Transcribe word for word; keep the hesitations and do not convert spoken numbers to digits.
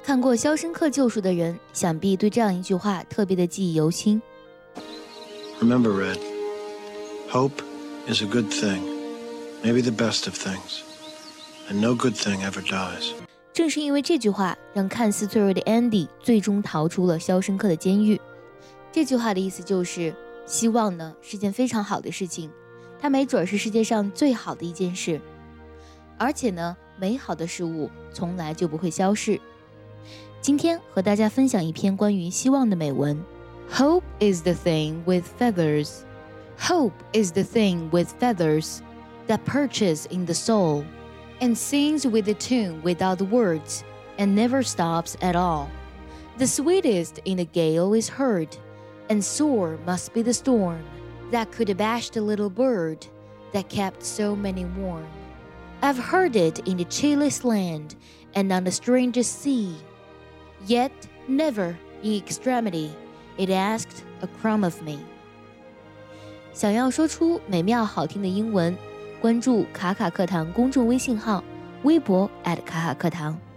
看过《肖申克救赎》的人，想必对这样一句话特别的记忆犹新。 Remember, Red, hope is a good thing, maybe the best of things, and no good thing ever dies. 正是因为这句话，让看似脆弱的 Andy 最终逃出了肖申克的监狱。这句话的意思就是，希望呢是件非常好的事情，它没准是世界上最好的一件事，而且呢，美好的事物从来就不会消逝。今天和大家分享一篇关于希望的美文。Hope is the thing with feathers. Hope is the thing with feathers that perches in the soul and sings with a tune without words and never stops at all. The sweetest in the gale is heard, and sore must be the storm that could abash the little bird that kept so many warm. I've heard it in the chillest land and on the strangest sea, yet never in extremity it asked a crumb of me. 想要说出美妙好听的英文，关注卡卡课堂公众微信号，微博 at 卡卡课堂。